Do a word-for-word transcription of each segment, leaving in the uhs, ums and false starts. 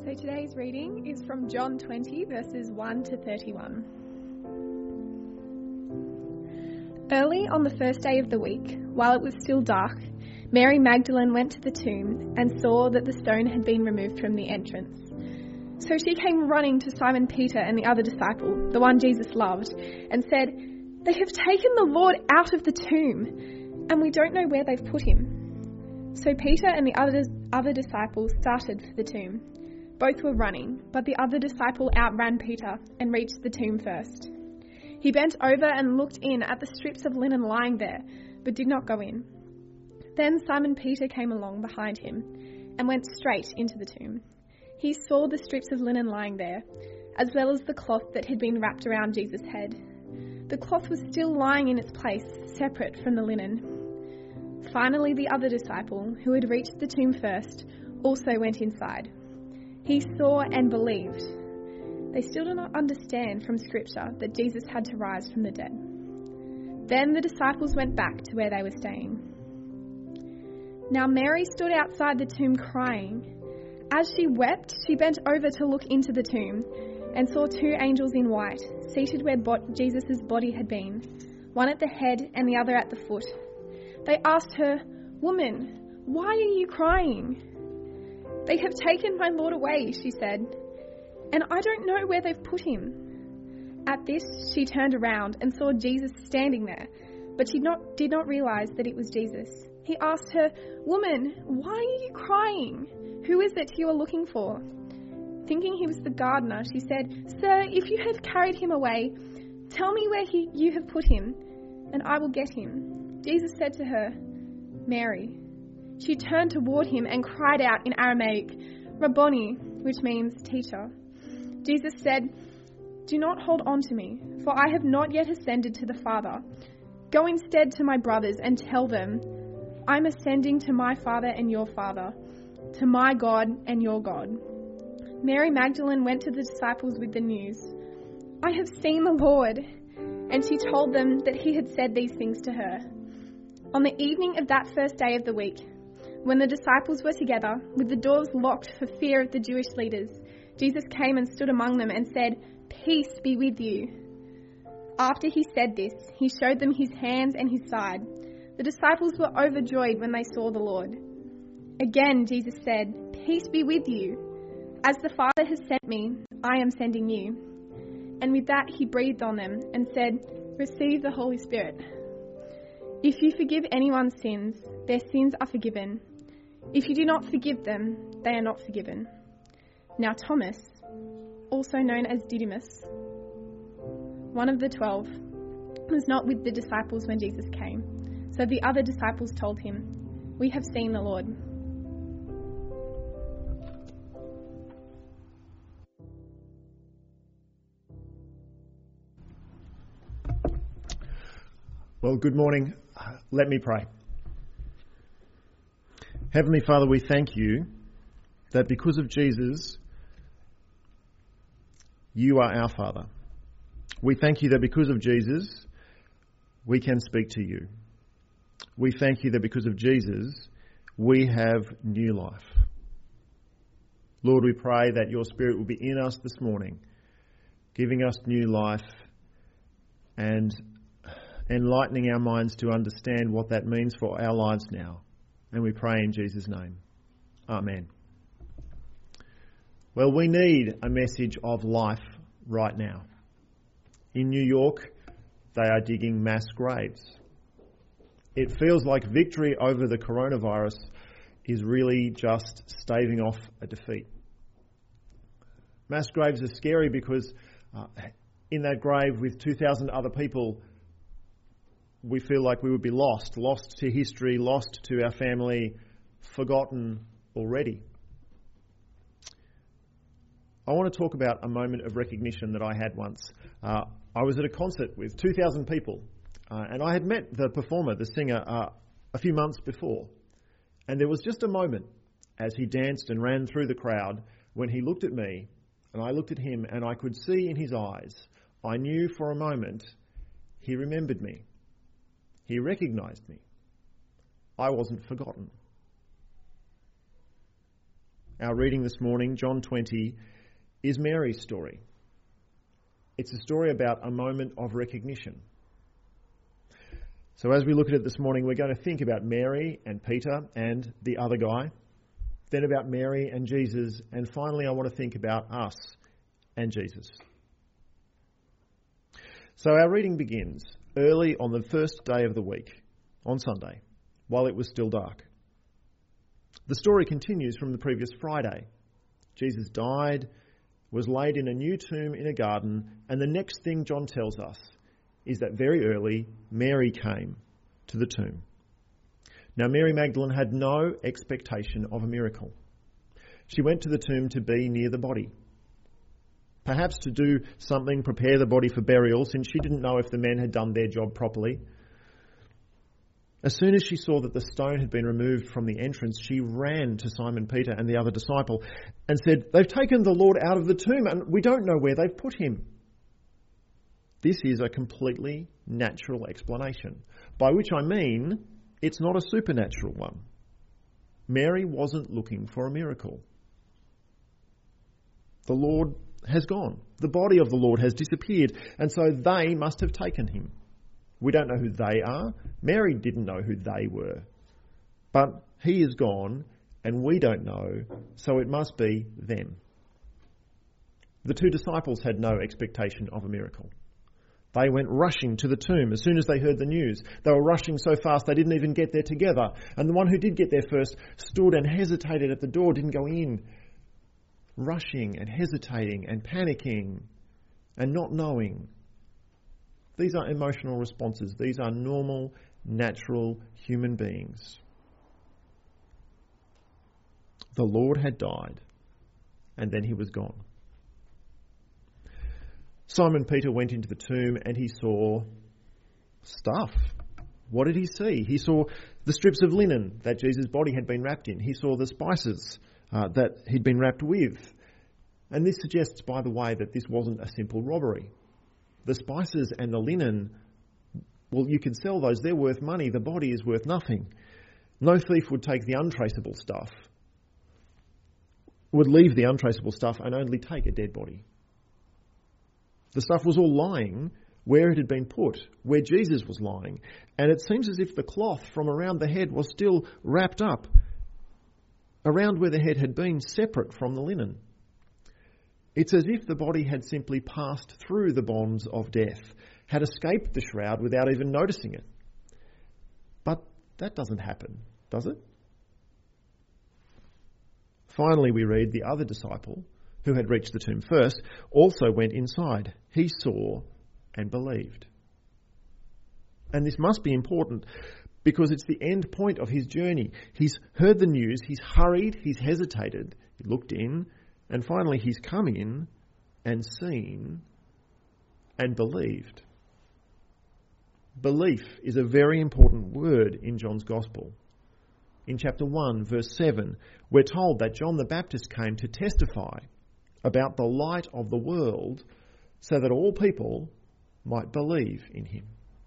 So today's reading is from John twenty, verses one to thirty-one. Early on the first day of the week, while it was still dark, Mary Magdalene went to the tomb and saw that the stone had been removed from the entrance. So she came running to Simon Peter and the other disciple, the one Jesus loved, and said, "They have taken the Lord out of the tomb, and we don't know where they've put him." So Peter and the other, other disciples started for the tomb. Both were running, but the other disciple outran Peter and reached the tomb first. He bent over and looked in at the strips of linen lying there, but did not go in. Then Simon Peter came along behind him and went straight into the tomb. He saw the strips of linen lying there, as well as the cloth that had been wrapped around Jesus' head. The cloth was still lying in its place, separate from the linen. Finally, the other disciple, who had reached the tomb first, also went inside. He saw and believed. They still do not understand from Scripture that Jesus had to rise from the dead. Then the disciples went back to where they were staying. Now Mary stood outside the tomb crying. As she wept, she bent over to look into the tomb and saw two angels in white, seated where bo- Jesus' body had been, one at the head and the other at the foot. They asked her, "Woman, why are you crying?" "They have taken my Lord away," she said, "and I don't know where they've put him." At this, she turned around and saw Jesus standing there, but she not, did not realize that it was Jesus. He asked her, "Woman, why are you crying? Who is it you are looking for?" Thinking he was the gardener, she said, "Sir, if you have carried him away, tell me where he, you have put him, and I will get him." Jesus said to her, "Mary." She turned toward him and cried out in Aramaic, "Rabboni," which means teacher. Jesus said, "Do not hold on to me, for I have not yet ascended to the Father. Go instead to my brothers and tell them, I'm ascending to my Father and your Father, to my God and your God." Mary Magdalene went to the disciples with the news, "I have seen the Lord," and she told them that he had said these things to her. On the evening of that first day of the week, when the disciples were together, with the doors locked for fear of the Jewish leaders, Jesus came and stood among them and said, "Peace be with you." After he said this, he showed them his hands and his side. The disciples were overjoyed when they saw the Lord. Again, Jesus said, "Peace be with you. As the Father has sent me, I am sending you." And with that, he breathed on them and said, "Receive the Holy Spirit. If you forgive anyone's sins, their sins are forgiven. If you do not forgive them, they are not forgiven." Now Thomas, also known as Didymus, one of the twelve, was not with the disciples when Jesus came. So the other disciples told him, "We have seen the Lord." Well, good morning. Let me pray. Heavenly Father, we thank you that because of Jesus, you are our Father. We thank you that because of Jesus, we can speak to you. We thank you that because of Jesus, we have new life. Lord, we pray that your Spirit will be in us this morning, giving us new life and enlightening our minds to understand what that means for our lives now. And we pray in Jesus' name. Amen. Well, we need a message of life right now. In New York, they are digging mass graves. It feels like victory over the coronavirus is really just staving off a defeat. Mass graves are scary because uh, in that grave with two thousand other people, we feel like we would be lost, lost to history, lost to our family, forgotten already. I want to talk about a moment of recognition that I had once. Uh, I was at a concert with two thousand people, uh, and I had met the performer, the singer, uh, a few months before. And there was just a moment as he danced and ran through the crowd when he looked at me, and I looked at him, and I could see in his eyes, I knew for a moment he remembered me. He recognised me. I wasn't forgotten. Our reading this morning, John twenty, is Mary's story. It's a story about a moment of recognition. So as we look at it this morning, we're going to think about Mary and Peter and the other guy, then about Mary and Jesus, and finally I want to think about us and Jesus. So our reading begins early on the first day of the week, on Sunday, while it was still dark. The story continues from the previous Friday. Jesus died, was laid in a new tomb in a garden, and the next thing John tells us is that very early, Mary came to the tomb. Now, Mary Magdalene had no expectation of a miracle. She went to the tomb to be near the body. Perhaps to do something, prepare the body for burial, since she didn't know if the men had done their job properly. As soon as she saw that the stone had been removed from the entrance, she ran to Simon Peter and the other disciple and said, "They've taken the Lord out of the tomb and we don't know where they've put him." This is a completely natural explanation, by which I mean it's not a supernatural one. Mary wasn't looking for a miracle. The Lord has gone. The body of the Lord has disappeared, and so they must have taken him. We don't know who they are. Mary didn't know who they were. But he is gone, and we don't know, so it must be them. The two disciples had no expectation of a miracle. They went rushing to the tomb as soon as they heard the news. They were rushing so fast they didn't even get there together. And the one who did get there first stood and hesitated at the door, didn't go in. Rushing and hesitating and panicking and not knowing. These are emotional responses. These are normal, natural human beings. The Lord had died, and then he was gone. Simon Peter went into the tomb and he saw stuff. What did he see? He saw the strips of linen that Jesus' body had been wrapped in. He saw the spices uh, that he'd been wrapped with. And this suggests, by the way, that this wasn't a simple robbery. The spices and the linen, well, you can sell those. They're worth money. The body is worth nothing. No thief would take the untraceable stuff, would leave the untraceable stuff and only take a dead body. The stuff was all lying where it had been put, where Jesus was lying. And it seems as if the cloth from around the head was still wrapped up around where the head had been, separate from the linen. It's as if the body had simply passed through the bonds of death, had escaped the shroud without even noticing it. But that doesn't happen, does it? Finally, we read the other disciple, who had reached the tomb first, also went inside. He saw and believed. And this must be important because it's the end point of his journey. He's heard the news, he's hurried, he's hesitated, he looked in, and finally he's come in and seen and believed. Belief is a very important word in John's Gospel. In chapter one, verse seven, we're told that John the Baptist came to testify about the light of the world so that all people might believe in him.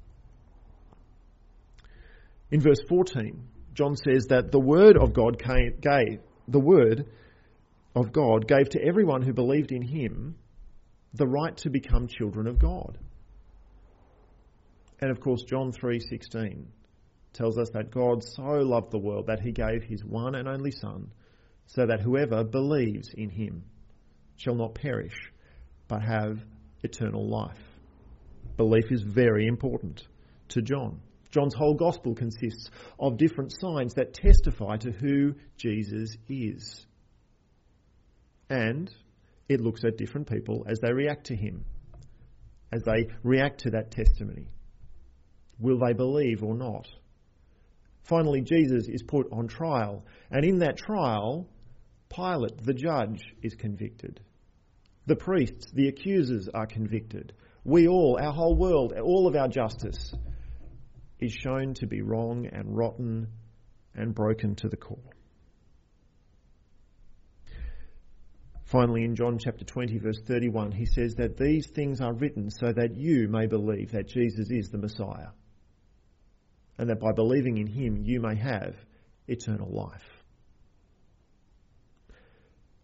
In verse fourteen, John says that the word of God came, gave, the word of God gave to everyone who believed in him the right to become children of God. And of course, John three sixteen tells us that God so loved the world that he gave his one and only Son, so that whoever believes in him shall not perish, but have eternal life. Belief is very important to John. John's whole gospel consists of different signs that testify to who Jesus is. And it looks at different people as they react to him, as they react to that testimony. Will they believe or not? Finally, Jesus is put on trial, and in that trial, Pilate, the judge, is convicted. The priests, the accusers, are convicted. We all, our whole world, all of our justice is shown to be wrong and rotten and broken to the core. Finally, in John chapter twenty, verse thirty-one, he says that these things are written so that you may believe that Jesus is the Messiah, and that by believing in him you may have eternal life.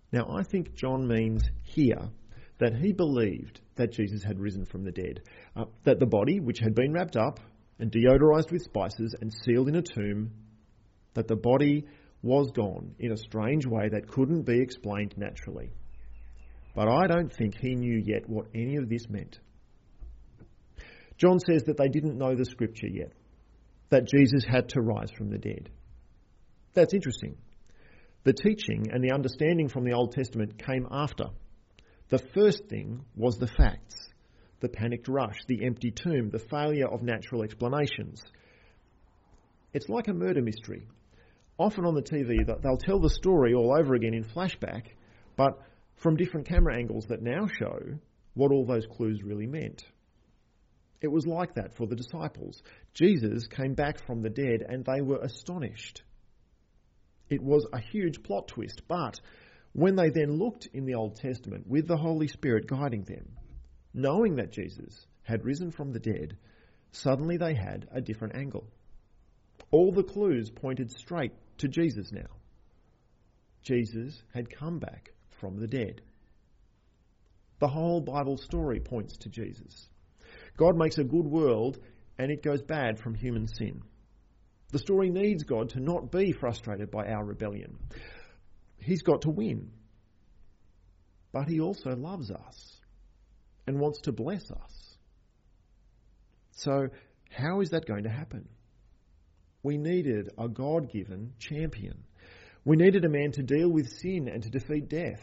Now, I think John means here that he believed that Jesus had risen from the dead, uh, that the body, which had been wrapped up and deodorized with spices and sealed in a tomb, that the body was gone in a strange way that couldn't be explained naturally. But I don't think he knew yet what any of this meant. John says that they didn't know the scripture yet, that Jesus had to rise from the dead. That's interesting. The teaching and the understanding from the Old Testament came after. The first thing was the facts, the panicked rush, the empty tomb, the failure of natural explanations. It's like a murder mystery. Often on the T V, they'll tell the story all over again in flashback, but from different camera angles that now show what all those clues really meant. It was like that for the disciples. Jesus came back from the dead and they were astonished. It was a huge plot twist, but when they then looked in the Old Testament with the Holy Spirit guiding them, knowing that Jesus had risen from the dead, suddenly they had a different angle. All the clues pointed straight to Jesus now. Jesus had come back from the dead. The whole Bible story points to Jesus. God makes a good world and it goes bad from human sin. The story needs God to not be frustrated by our rebellion. He's got to win. But he also loves us and wants to bless us. So how is that going to happen? We needed a God-given champion. We needed a man to deal with sin and to defeat death.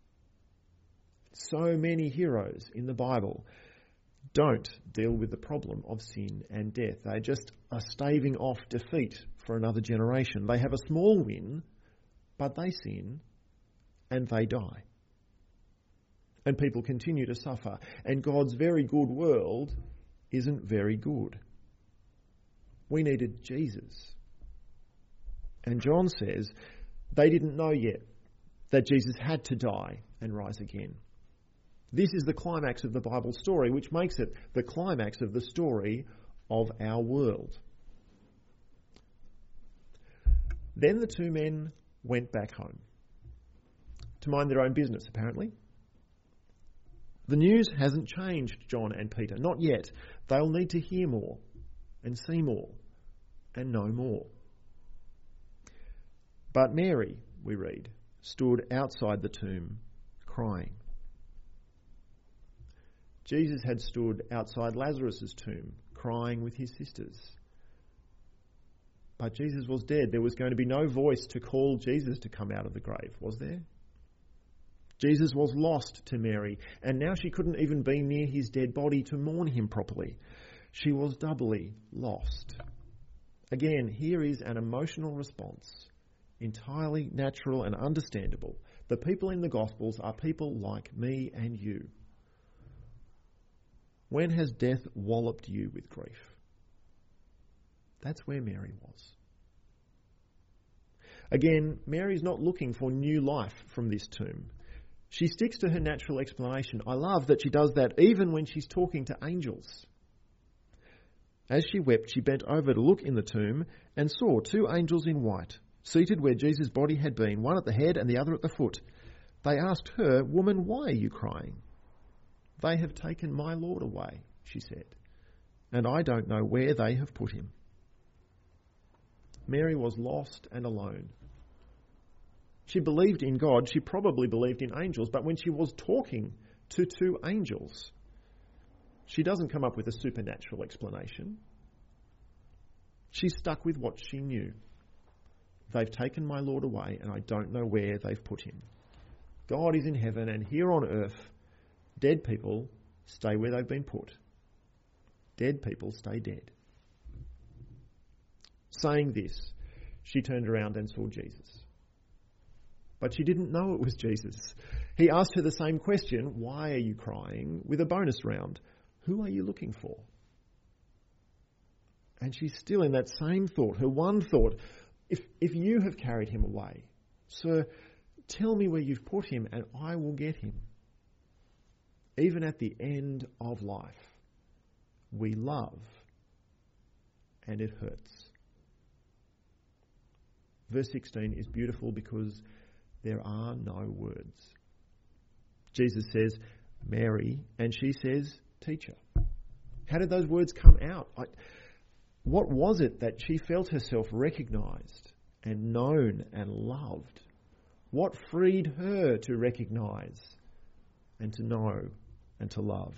So many heroes in the Bible don't deal with the problem of sin and death. They just are staving off defeat for another generation. They have a small win, but they sin and they die. And people continue to suffer. And God's very good world isn't very good. We needed Jesus. And John says they didn't know yet that Jesus had to die and rise again. This is the climax of the Bible story, which makes it the climax of the story of our world. Then the two men went back home to mind their own business, apparently. The news hasn't changed John and Peter, not yet. They'll need to hear more and see more and know more. But Mary, we read, stood outside the tomb crying. Jesus had stood outside Lazarus' tomb crying with his sisters. But Jesus was dead. There was going to be no voice to call Jesus to come out of the grave, was there? Jesus was lost to Mary, and now she couldn't even be near his dead body to mourn him properly. She was doubly lost. Again, here is an emotional response, entirely natural and understandable. The people in the Gospels are people like me and you. When has death walloped you with grief? That's where Mary was. Again, Mary's not looking for new life from this tomb. She sticks to her natural explanation. I love that she does that even when she's talking to angels. As she wept, she bent over to look in the tomb and saw two angels in white, seated where Jesus' body had been, one at the head and the other at the foot. They asked her, "Woman, why are you crying?" "They have taken my Lord away," she said, "and I don't know where they have put him." Mary was lost and alone. She believed in God. She probably believed in angels, but when she was talking to two angels, she doesn't come up with a supernatural explanation. She's stuck with what she knew. They've taken my Lord away, and I don't know where they've put him. God is in heaven, and here on earth, dead people stay where they've been put. Dead people stay dead. Saying this, she turned around and saw Jesus. But she didn't know it was Jesus. He asked her the same question, "Why are you crying?" with a bonus round, "Who are you looking for?" And she's still in that same thought, her one thought, if, if you have carried him away, "Sir, tell me where you've put him and I will get him." Even at the end of life, we love and it hurts. Verse sixteen is beautiful because there are no words. Jesus says, Mary, and she says, teacher. How did those words come out? I, what was it that she felt herself recognised and known and loved? What freed her to recognise and to know and to love?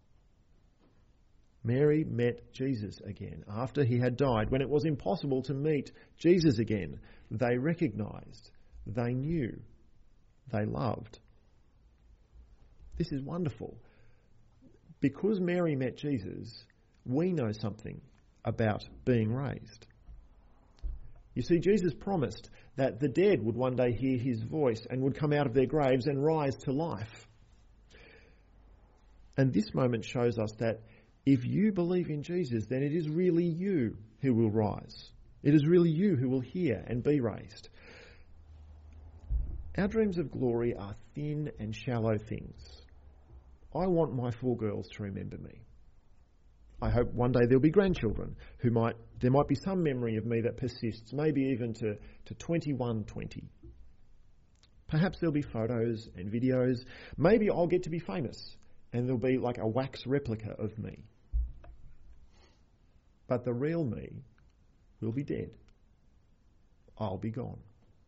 Mary met Jesus again after he had died, when it was impossible to meet Jesus again. They recognised, they knew, they loved. This is wonderful. Because Mary met Jesus, we know something about being raised. You see, Jesus promised that the dead would one day hear his voice and would come out of their graves and rise to life. And this moment shows us that if you believe in Jesus, then it is really you who will rise. It is really you who will hear and be raised. Our dreams of glory are thin and shallow things. I want my four girls to remember me. I hope one day there'll be grandchildren who might, there might be some memory of me that persists, maybe even to, to twenty-one twenty. Perhaps there'll be photos and videos. Maybe I'll get to be famous and there'll be like a wax replica of me. But the real me will be dead. I'll be gone.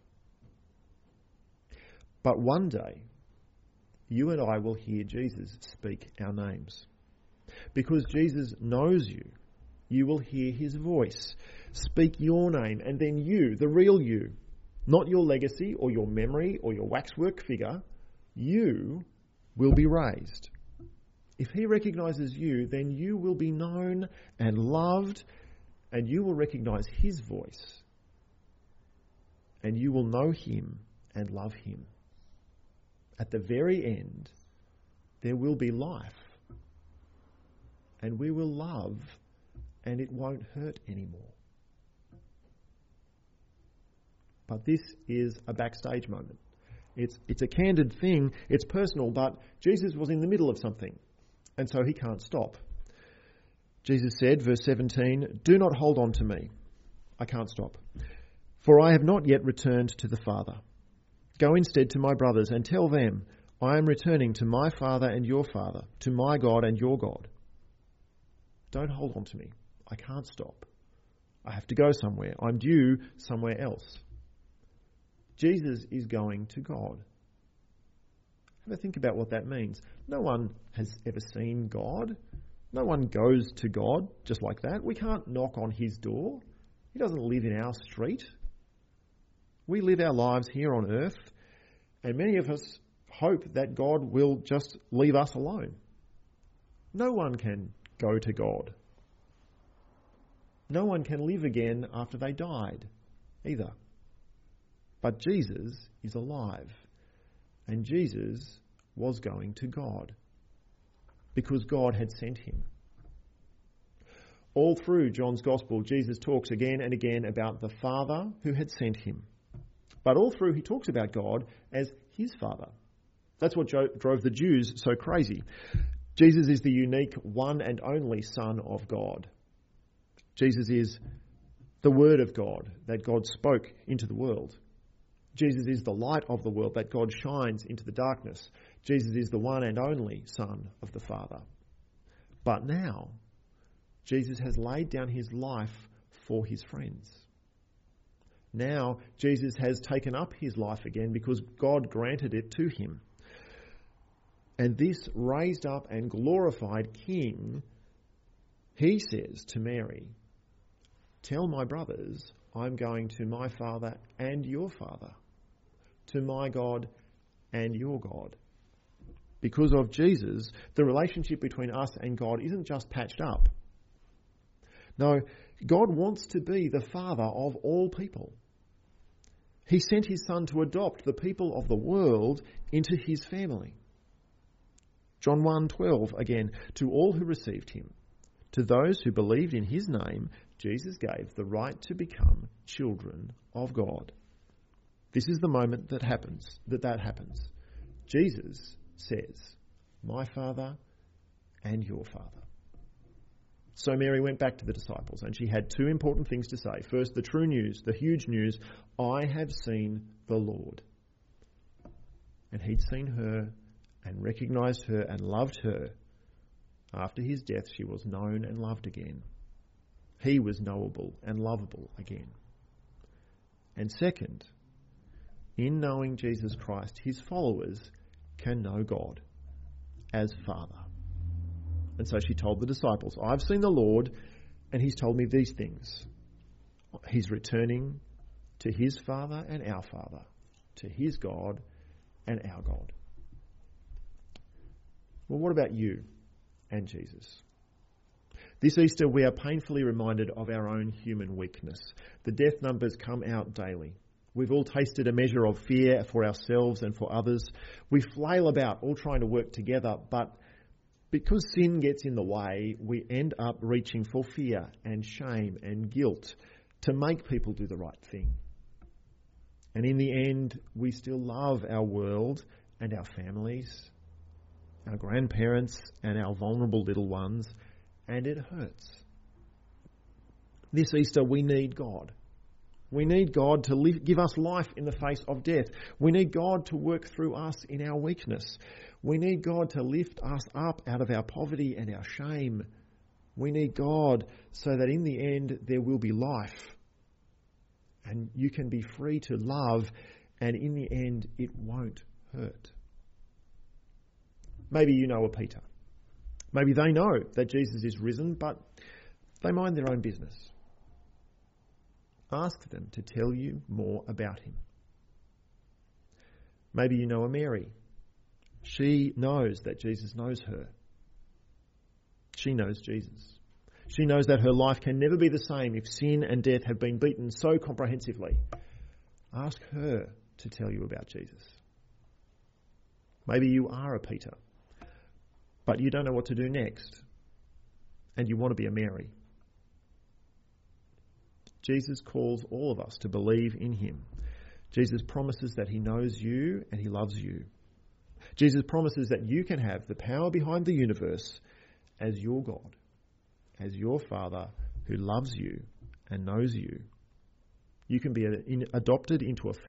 But one day, you and I will hear Jesus speak our names. Because Jesus knows you, you will hear his voice. Speak your name, and then you, the real you, not your legacy or your memory or your waxwork figure, you will be raised. If he recognises you, then you will be known and loved, and you will recognise his voice, and you will know him and love him. At the very end, there will be life, and we will love, and it won't hurt anymore. But this is a backstage moment. It's, it's a candid thing, it's personal, but Jesus was in the middle of something, and so he can't stop. Jesus said, verse seventeen, "Do not hold on to me." I can't stop. "For I have not yet returned to the Father. Go instead to my brothers and tell them, I am returning to my Father and your Father, to my God and your God." Don't hold on to me. I can't stop. I have to go somewhere. I'm due somewhere else. Jesus is going to God. Have a think about what that means. No one has ever seen God. No one goes to God just like that. We can't knock on his door. He doesn't live in our street. We live our lives here on earth, and many of us hope that God will just leave us alone. No one can go to God. No one can live again after they died either. But Jesus is alive, and Jesus was going to God because God had sent him. All through John's Gospel, Jesus talks again and again about the Father who had sent him. But all through he talks about God as his Father. That's what jo- drove the Jews so crazy. Jesus is the unique one and only Son of God. Jesus is the Word of God that God spoke into the world. Jesus is the light of the world that God shines into the darkness. Jesus is the one and only Son of the Father. But now, Jesus has laid down his life for his friends. Now, Jesus has taken up his life again because God granted it to him. And this raised up and glorified King, he says to Mary, "Tell my brothers I'm going to my Father and your Father, to my God and your God." Because of Jesus, the relationship between us and God isn't just patched up. No, God wants to be the Father of all people. He sent his Son to adopt the people of the world into his family. John one twelve again, "To all who received him, to those who believed in his name, Jesus gave the right to become children of God." This is the moment that happens, that that happens. Jesus says, "My Father and your Father." So Mary went back to the disciples and she had two important things to say. First, the true news, the huge news, "I have seen the Lord." And he'd seen her and recognised her and loved her. After his death, she was known and loved again. He was knowable and lovable again. And second, in knowing Jesus Christ, his followers can know God as Father. And so she told the disciples, I've seen the Lord, and he's told me these things. He's returning to his Father and our Father, to his God and our God. Well, what about you and Jesus? This Easter, we are painfully reminded of our own human weakness. The death numbers come out daily. We've all tasted a measure of fear for ourselves and for others. We flail about, all trying to work together, but because sin gets in the way, we end up reaching for fear and shame and guilt to make people do the right thing. And in the end, we still love our world and our families, our grandparents and our vulnerable little ones, and it hurts. This Easter, we need God. We need God to live, give us life in the face of death. We need God to work through us in our weakness. We need God to lift us up out of our poverty and our shame. We need God so that in the end there will be life. And you can be free to love, and in the end it won't hurt. Maybe you know a Peter. Maybe they know that Jesus is risen, but they mind their own business. Ask them to tell you more about him. Maybe you know a Mary. She knows that Jesus knows her. She knows Jesus. She knows that her life can never be the same if sin and death have been beaten so comprehensively. Ask her to tell you about Jesus. Maybe you are a Peter, but you don't know what to do next, and you want to be a Mary. Jesus calls all of us to believe in him. Jesus promises that he knows you and he loves you. Jesus promises that you can have the power behind the universe as your God, as your Father who loves you and knows you. You can be adopted into a